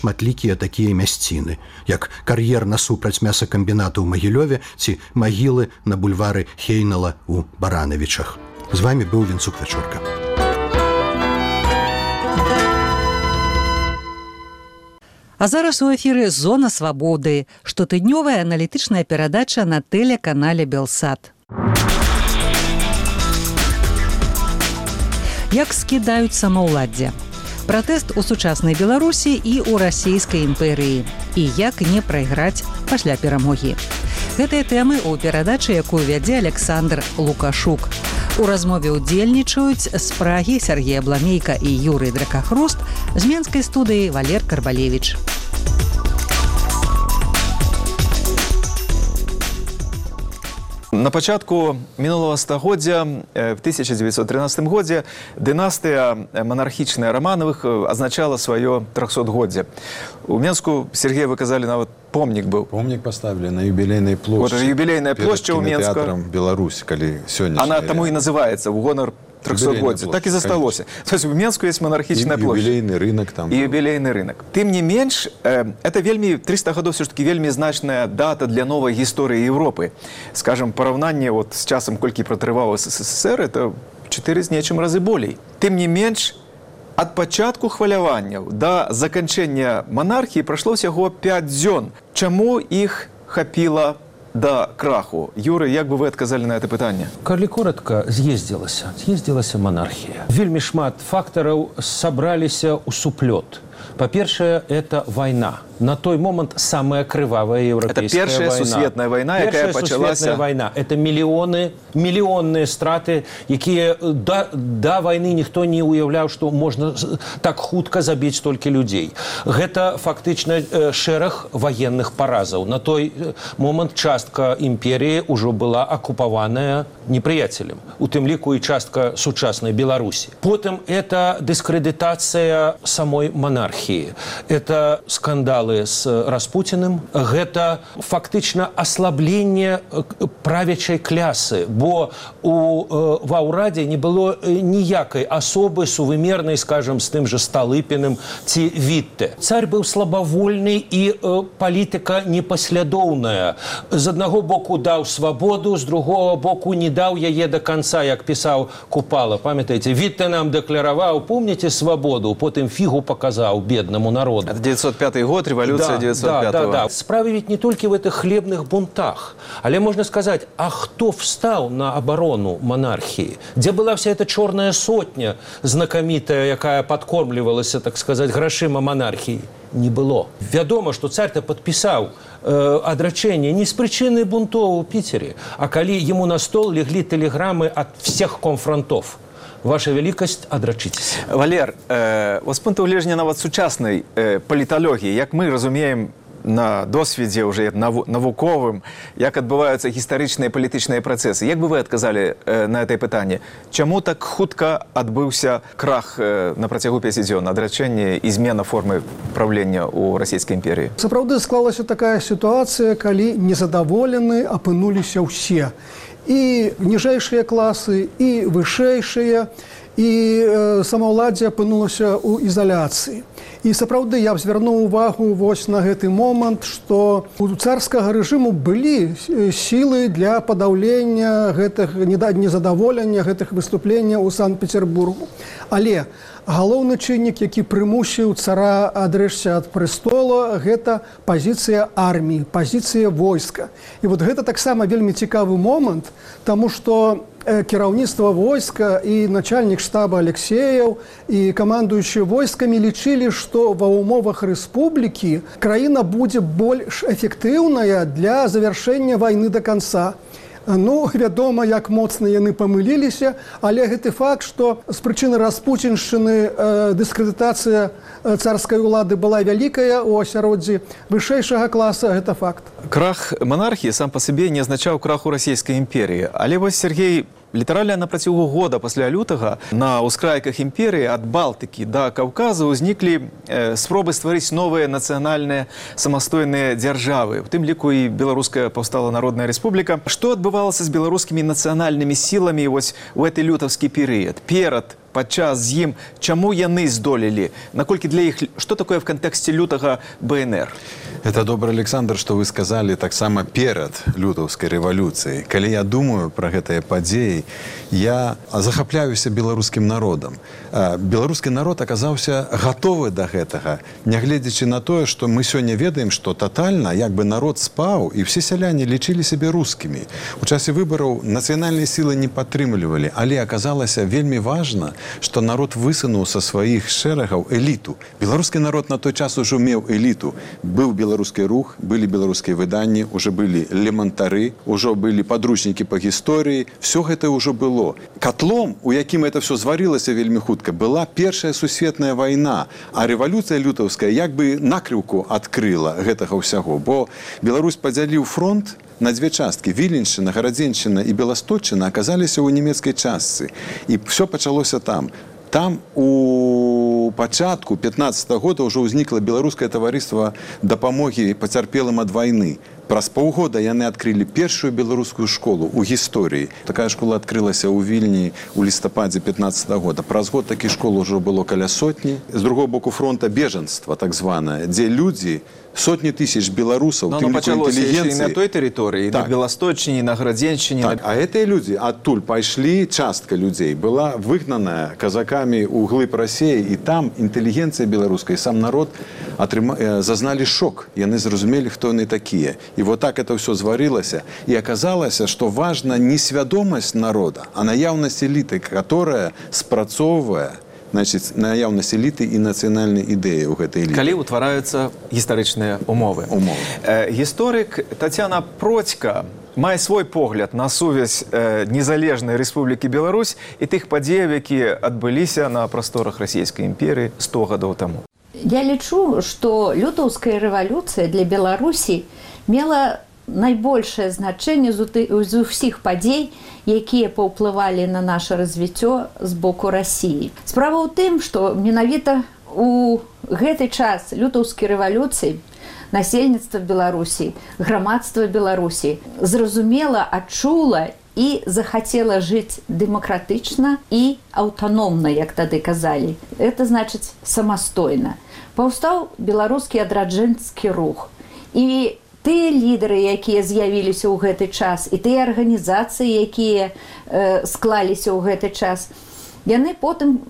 шматлікія такія мясціны, як кар'ер насупраць мясакамбінату ў Магілёве ці магілы на бульвары Хейнала ў Баранавічах. З вами быў Вінцук Вячорка. А зараз у эфіры «Зона свабоды», штотыднёвая аналітычная перадача на тэлеканале «Белсат». Як скідаюць самаўладдзе? Пратэст у сучаснай Беларусі і ў расійскай імперыі. І як не прайграць пасля перамогі. Гэтыя тэмы ў перадачы, якую вядзе Александр Лукашук. У размове ўдзельнічаюць з Прагі Сергей Абламейка і Юрый Дракахруст, з менскай студыі Валер Карбалевіч. На пачатку мінулага стагоддзя, в 1913 годзе, дынастыя манархічная Рамановых азначала сваё 300-годдзе. У Менску, Сергей, вы казалі, нават помнік быў. Помнік поставили на юбілейнай плошчы. Вот юбілейная плошча ў Менску. Перед кінотеатром Беларусь, калі сёння. Она таму і называецца ў гонар 300-годдзя. Так і засталося. То есть у Менску есть монархічная площадь. І юбілейны рынок там. І юбілейны рынок. Тым не менш, это вельмі 300 гадоў все ж таки вельмі значная дата для новай гісторыі Европы. Скажем, параўнанне вот з часам, колькі пратрываў СССР, это 4 з нечым разы болей. Тым не менш, ад пачатку хваляванняў да заканчэння монархіі прайшло ўсяго 5 дзён. Чаму іх хапіла до краху? Юрий, як бы вы адказалі на это пытанне? Калі коротко, з'ездзілася монархія. Вельмі шмат фактараў сабраліся ў суплёт. Па-першае, это вайна. На той момент самая крывавая европейская война. Это первая сусветная война, якая пачалася. Сусветная война. Это миллионные страты, якія да войны ніхто не уяўляў, што можна так хутка забіць столькі людзей. Гэта фактычна шэраг военных паразаў. На той момент частка імперіі ўжо была акупаваная непрыяцелем. У тым ліку і частка сучаснай Беларусі. Потым это дыскрэдытацыя самой монархіі. Это скандалы с Распутиным. Гэта фактычна аслабленне правячай клясы, бо ва ўрадзе не было ніякай асобы сувымернай, скажем, з тым же Сталыпіным ці Вітте. Царь быў слабавольны і палітыка непаслядоўная. З аднаго боку даў свабоду, з другого боку не даў яе до конца, як пісаў Купала. Памятаеце, Вітте нам дэкляраваў, помните, свабоду, потым фігу паказаў беднаму народу. Это 905 год, революция 905-го. Да. Справа ведь не только в этих хлебных бунтах. Але можно сказать, а кто встал на оборону монархии? Где была вся эта черная сотня знакомитая, якая подкормливалась, так сказать, грошима монархии? Не было. Вядома, что царь-то подписал адрачэнне не з прычыны бунтоў у Піцеры, а калі ему на стол легли телеграммы от всех конфронтов. Ваша великость, адрачитесь. Валер, з пункту гледжання нават сучаснай паліталогіі, як мы разумеем на досведзе уже навуковым, як адбываюцца гістарычныя палітычныя працэсы. Як бы вы адказалі на гэтае пытанне? Чаму так хутка адбыўся крах на працягу 5 дзён, адрачэнне і змена формы правлення ў расійскай імперіі? Сапраўды склалася такая сітуацыя, калі незадаволены апынуліся ўсе. І ніжэйшыя класы, і вышэйшыя, і самаўладдзе апынулася ў ізаляцыі. І сапраўды я б звярнуў увагу вось на гэты момант, што у царскага рэжыму былі сілы для падаўлення гэтых незадаволення, гэтых выступленняў у Санкт-Петербургу. Але галоўны чыннік, які прымусіў цара адрэчся ад прэстола, гэта пазіцыя арміі, пазіцыя войска. І вот гэта таксама вельмі цікавы момант, таму што кіраўніцтва войска і начальнік штаба Алексеев і камандуючыя войскамі лічылі, што ва ўмовах рэспублікі краіна будзе больш эфектыўная для завяршэння вайны да канца. Ну, вядома, як моцна яны памыліліся, але гэты факт, што з прычыны распуціншчыны дыскрэдытацыя царскай улады была вялікая ў асяроддзі вышэйшага класа, гэта факт. Крах монархіі сам па сабе не азначаў краху расійскай імперіі. Але вось, Сергей, літаральна на працягу года пасля лютага на ўскрайках імперыі ад Балтыкі да Каўказа ўзніклі спробы стварыць новыя нацыянальныя самастойныя дзяржавы. У тым ліку і Беларуская паўстала народная рэспубліка. Што адбывалася з беларускімі нацыянальнымі сіламі вось у гэты лютаўскі перыяд перад падчас з ім, чаму яны здолелі? Наколькі для іх, што такое в кантэксце лютага БНР? Это добра, Александр, што вы сказалі таксама перад лютаўскай рэвалюцыяй. Калі я думаю пра гэтыя падзеі, я захапляюся беларускім народам. Беларускі народ аказаўся гатовы да гэтага, нягледзячы на тое, што мы сёння ведаем, што татальна, як бы народ спаў, і все сяляне лічылі сябе рускімі. У часе выбараў нацыянальныя сілы не падтрымлівалі, але аказалася вельмі важна, што народ высунуў са сваіх шэрагаў эліту. Беларускі народ на той час ужо меў эліту. Быў беларускі рух, былі беларускія выданні, уже былі элементары, ужо былі падручнікі па гісторыі, все гэта ўжо было. Катлом, у якім это все зварылася вельмі хутка, была Першая сусветная вайна, а рэвалюцыя лютаўская як бы накрыўку адкрыла гэтага ўсяго, бо Беларусь падзяліў фронт на две часткі. Віленшчына, Гарадзеншчына і Беласточчына аказаліся ў нямецкай частцы. І все пачалося там. Там у пачатку 15-го года ўжо ўзнікла беларускае таварыства дапамогі пацярпелым ад вайны. Праз паўгода яны адкрылі першую беларускую школу ў гісторыі. Такая школа адкрылася ў Вільні ў лістападзе 15-го года. Праз год такі школ ужо было каля сотні. З другого боку фронта бежанства, так званае, дзе людзі, сотні тысяч беларусаў, тым ліку інтэлігенцыі. На той тэрыторыі, так. На Беласточчыне, на Гарадзеншчыне. Так. А гэтыя людзі адтуль пайшлі, частка людзей была выгнаная казакамі ў глыб Расіі, і там інтэлігенцыя беларуская, сам народ зазналі шок. Яны зразумелі, хто яны такія. И вот так это все зварилось. И оказалось, что важна не свядомость народа, а наявность элиты, которая спрацоўвае, значит, наявность элиты и национальной идеи у этой элиты. Калі ўтвараюцца гістарычныя умовы. Гісторык Тацяна Процька мае свой погляд на сувязь незалежнай Рэспублікі Беларусь і тых падзеяў, якія адбыліся на прасторах Расійскай імперыі 100 гадоў таму. Я лічу, што лютаўская рэвалюцыя для Беларусі мела найбольшае значэнне з усіх падзей, якія паўплывалі на наша развіццё з боку Расіі. Справа ў тым, што менавіта у гэты час лютаўскай рэвалюцыі насельніцтва Беларусі, грамадства Беларусі зразумела, адчула і захацела жыць дэмакратычна і аўтаномна, як тады казалі. Это значыць самастойна. Паўстаў беларускі адраджэнскі рух. І тыя лідары, якія з'явіліся ў гэты час, і тыя арганізацыі, якія склаліся ў гэты час, яны потым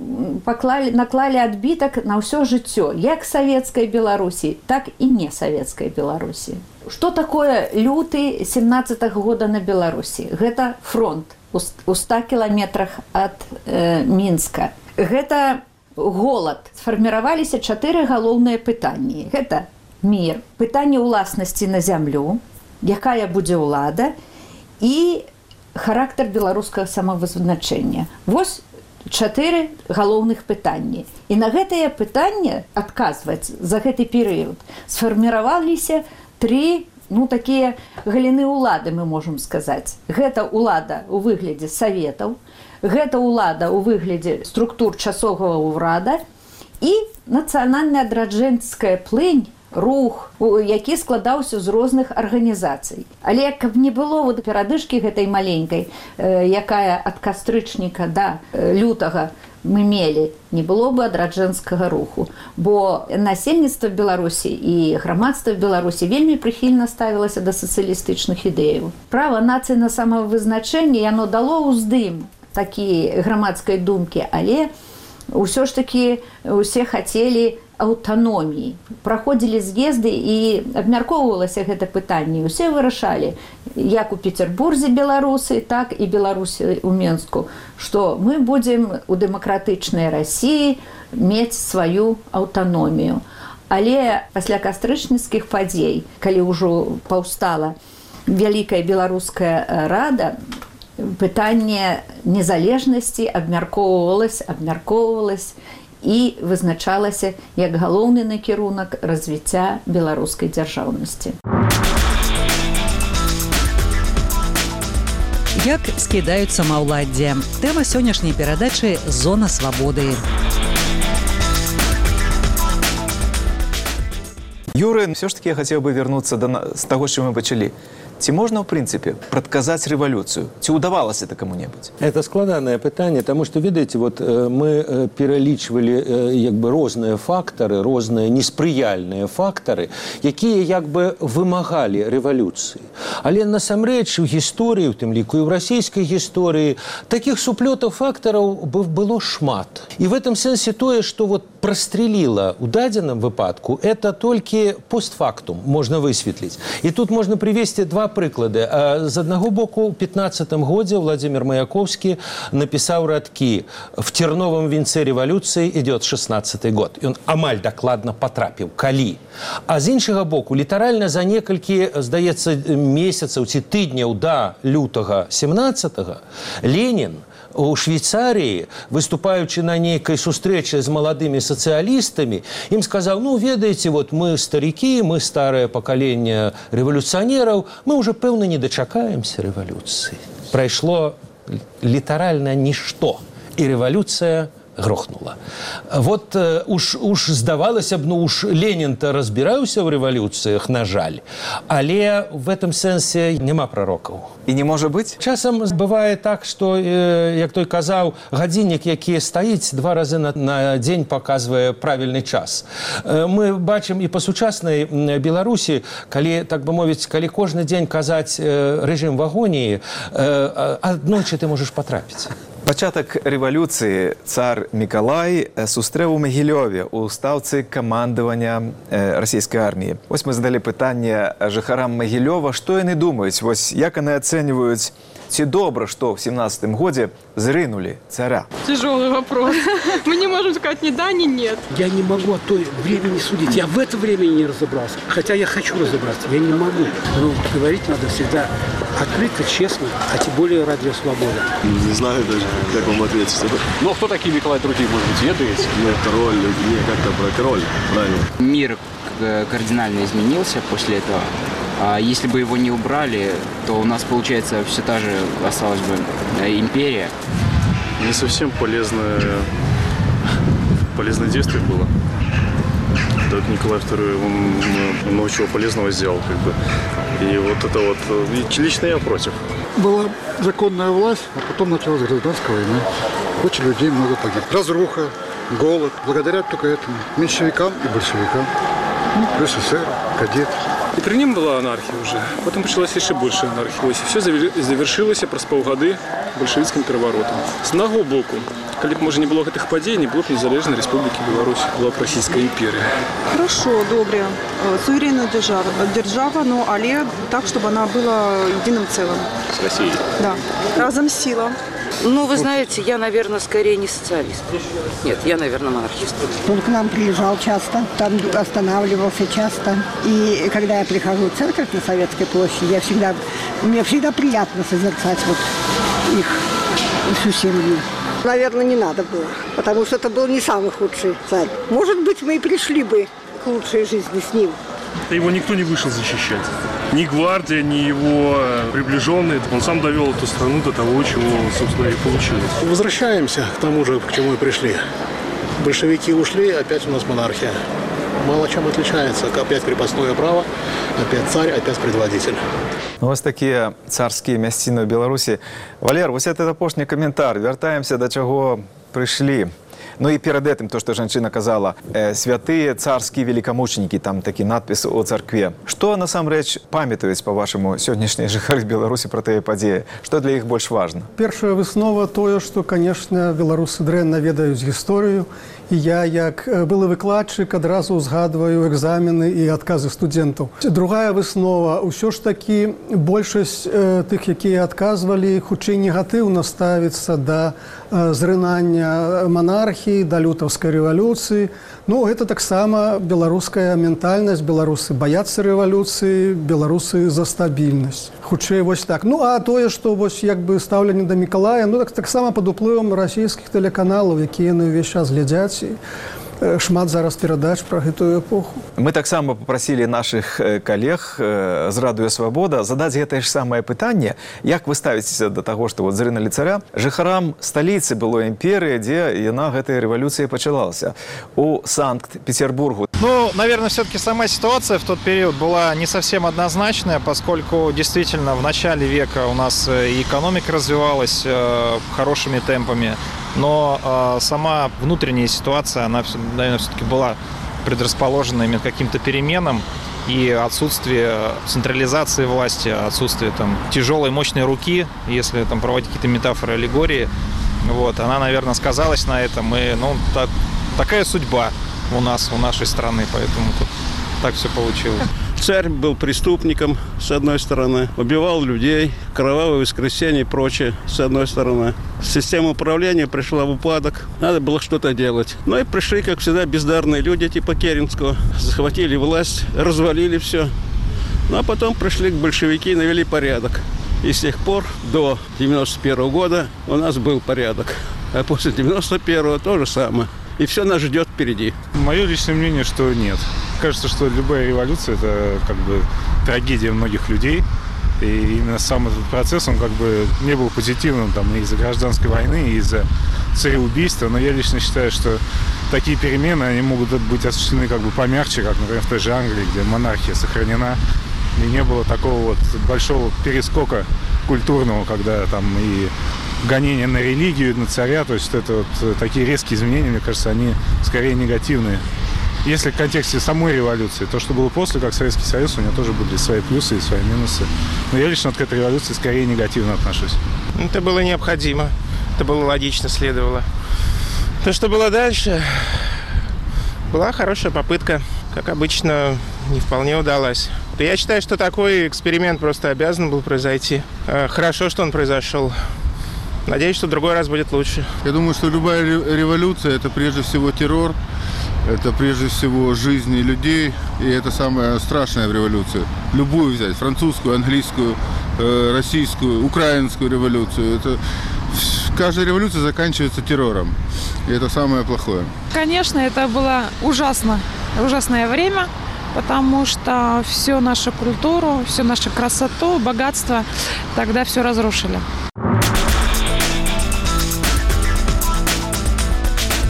наклалі адбітак на ўсё жыццё, як савецкай Беларусі, так і не савецкай Беларусі. Што такое люты 17-го года на Беларусі? Гэта фронт у 100 кіламетрах ад Мінска. Гэта голад. Сфарміраваліся 4 галоўныя пытанні. Гэта мір, пытанне ўласнасці на зямлю, якая будзе ўлада і характар беларускага самавызначэння. Вось 4 галоўных пытанні. І на гэтае пытанне адказваць за гэты перыяд сфарміраваліся 3 такія галіны ўлады, мы можам сказаць. Гэта ўлада ў выглядзе саветаў, гэта ўлада ў выглядзе структур часовага ўрада і нацыянальная адраджэнская плынь, рух, які складаўся з розных арганізацый. Але каб не было перадышкі гэтай маленькай, якая ад кастрычніка да лютага мы мелі, не было бы адраджэнскага руху. Бо насельніцтва Беларусі і грамадства Беларусі вельмі прыхільна ставілася да сацыялістычных ідэяў. Права нацыі на самавызначэнне, яно дало ўздым такі грамадскай думкі, але ўсё ж такі усе хацелі аўтаноміі. Праходзілі з'езды і абмяркоўвалася гэта пытанне. Усе вырашалі, як у Петербурзе беларусы, так і беларусы ў Менску, што мы будзем у дэмакратычнай Расіі мець сваю аўтаномію. Але пасля кастрычніцкіх падзей, калі ўжо паўстала Вялікая беларуская рада, пытанне незалежнасці абмяркоўвалася і вызначалася як галоўны накірунак развіцця беларускай дзяржаўнасці. Як скідаюць самаўладдзе? Тэма сённяшняй перадачы «Зона свабоды». Юры, все ж таки я хацеў бы вярнуцца з таго, што мы пачалі. Ці можна, в принципе, предказать революцию? Ці удавалось это кому-нибудь? Это складанае пытанне, тому што, ведаеце, вот мы пералічвалі як бы розныя фактары, розныя неспрыяльныя фактары, якія як бы вымагалі рэвалюцыі. Але насамрэч у гісторыі, у тым ліку і ў расійскай гісторыі, такіх суплётаў фактараў было шмат. І в этом сэнсе тое, што вот прастрэліла ў дадзеным выпадку, это толькі постфактум можна высветліць. І тут можна прывесці два прыклады. З аднаго боку, у 15-м годзе Владимир Маяковскі напісаў радкі «В терновом венце революции идет 16-й год». Ён амаль дакладна патрапіў. Калі? А з іншага боку, літаральна за некалькі, здаецца, месяцаў ці тыдняў да лютага 17-го Ленін у Швейцарии, выступаючи на нейкой сустрэчы з маладымі сацыялістамі, им сказал: ну, ведаете, вот мы старики, мы старое поколение революционеров, мы уже, пэўна, не дочакаемся революции. Прайшло літаральна нішто, і революция грохнула. Вот уж здавалася б, ну уж Ленін-то разбіраўся ў рэвалюцыях, на жаль, але в этом сэнсе няма прарокаў. І не можа быць? Часам бывае так, што, як той казаў, гадзіннік, які стаіць, 2 разы на дзень паказвае правільны час. Мы бачым і па сучаснай Беларусі, калі, так бы мовіць, калі кожны дзень казаць рэжым в агоніі, аднойчы ты можаш патрапіць. Пачатак рэвалюцыі цар Мікалай сустрэў у Магілёве у стаўцы камандавання расійскай арміі. Вось мы задалі пытанне жыхарам Магілёва, што яны думаюць, вось як яны ацэньваюць, ці добра, што в 17-м годзе зрынули царя? Тяжелый вопрос. Мы не можем сказать ни да, ни нет. Я не могу о той времени судить. Я в это время не разобрался. Хотя я хочу разобраться, я не могу. Но говорить надо всегда открыто, честно, а тем более радио «Свобода». Не знаю даже, как вам ответить. Ну, кто такие Николай II, может быть, ведаете? Ну, король, не как-то про король, правильно. Мир кардинально изменился после этого. А если бы его не убрали, то у нас, получается, все та же осталась бы империя. Не совсем полезное действие было. Так Николай II, он много чего полезного сделал, как бы. И вот это вот, лично я против. Была законная власть, а потом началась гражданская война. Очень людей много погибло. Разруха, голод. Благодаря только этому меньшевикам и большевикам. Ну, плюс СССР, кадет. И при нем была анархия уже. Потом началась еще больше анархия. Все завершилось праз паўгады большевицким переворотом. С одного боку, коли бы, может, не было этих падений, не было бы незалежной республики Беларусь, была бы Российская империя. Хорошо, добре. Суверенная держава, но але так, чтобы она была единым целым. С Россией? Да. Разом сила. Ну, вы знаете, я, наверное, скорее не социалист. Нет, я, наверное, монархист. Он к нам приезжал часто, там останавливался часто. И когда я прихожу в церковь на Советской площади, мне всегда приятно созерцать вот их, всю семью. Наверное, не надо было, потому что это был не самый худший царь. Может быть, мы и пришли бы к лучшей жизни с ним. Его никто не вышел защищать. Ни гвардия, ни его приближенные. Он сам довел эту страну до того, чего, собственно, и получилось. Возвращаемся к тому же, к чему и пришли. Большевики ушли, опять у нас монархия. Мало чем отличается. Опять крепостное право, опять царь, опять предводитель. Ось такія царскія мясціны ў Беларусі. Валер, вось это апошні каментар. Вяртаемся да чаго прыйшлі. Ну і перад гэтым то, што жанчына казала, святыя царскія великамученікі, там такі надпіс у царкве. Што насамрэч памятаюць, па-вашаму, сённяшнія жыхары Беларусі пра тыя падзеі? Што для іх больш важна? Першая выснова тое, што, канешне, беларусы дрэнна ведаюць гісторыю. І я, як былы выкладчык, адразу ўзгадваю экзамены і адказы студэнтаў. Другая выснова. Усё ж такі большасць тых, якія адказвалі, хутчэй негатыўна ставіцца да зрынання монархіі, да лютаўскай рэвалюцыі. Ну, гэта таксама беларуская ментальнасць. Беларусы баяцца рэвалюцыі, беларусы за стабільнасць. Хутчэй вось так. Ну, а тое, што вось як бы стаўленне да Мікалая, ну, таксама пад уплывам расійскіх тэлеканалаў, якія яны ўвесь час глядзяць. Шмат зараз перадач пра гэтую эпоху. Мы таксама папрасілі нашых калег з радыё «Свабода» задаць гэтае ж самае пытанне. Як вы ставіцеся да таго, што вот зрыналі царя жыхарам сталіцы былой імперыі, дзе яна гэтай рэвалюцыі пачалася, у Санкт-Петербургу? Ну, наверное, все-таки сама ситуация в тот период была не совсем однозначная, поскольку действительно в начале века у нас и экономика развивалась хорошими темпами, но сама внутренняя ситуация, она, наверное, все-таки была предрасположена именно к каким-то переменам, и отсутствие централизации власти, отсутствие там тяжелой, мощной руки, если там проводить какие-то метафоры, аллегории, вот, она, наверное, сказалась на этом, и, ну, такая судьба у нас, у нашей страны, поэтому тут так все получилось. Царь был преступником, с одной стороны, убивал людей, кровавое воскресенье и прочее, с одной стороны. Система управления пришла в упадок, надо было что-то делать. Ну и пришли, как всегда, бездарные люди типа Керенского, захватили власть, развалили все. Ну а потом пришли большевики и навели порядок. И с тех пор до 91 года у нас был порядок, а после 91-го то же самое. И все нас ждет впереди. Мое личное мнение, что нет. Кажется, что любая революция – это как бы трагедия многих людей. И именно сам этот процесс, он как бы не был позитивным там, и из-за гражданской войны, и из-за цареубийства. Но я лично считаю, что такие перемены, они могут быть осуществлены как бы помягче, как, например, в той же Англии, где монархия сохранена. И не было такого вот большого перескока культурного, когда там и гонения на религию, на царя, то есть это вот такие резкие изменения, мне кажется, они скорее негативные. Если в контексте самой революции, то, что было после, как Советский Союз, у него тоже были свои плюсы и свои минусы. Но я лично к этой революции скорее негативно отношусь. Это было необходимо, это было логично, следовало. То, что было дальше, была хорошая попытка, как обычно, не вполне удалась. Я считаю, что такой эксперимент просто обязан был произойти. Хорошо, что он произошел. Надеюсь, что в другой раз будет лучше. Я думаю, что любая революция – это прежде всего террор, это прежде всего жизни людей, и это самое страшное в революции. Любую взять – французскую, английскую, российскую, украинскую революцию. Каждая революция заканчивается террором, и это самое плохое. Конечно, это было ужасное время, потому что всю нашу культуру, всю нашу красоту, богатство тогда все разрушили.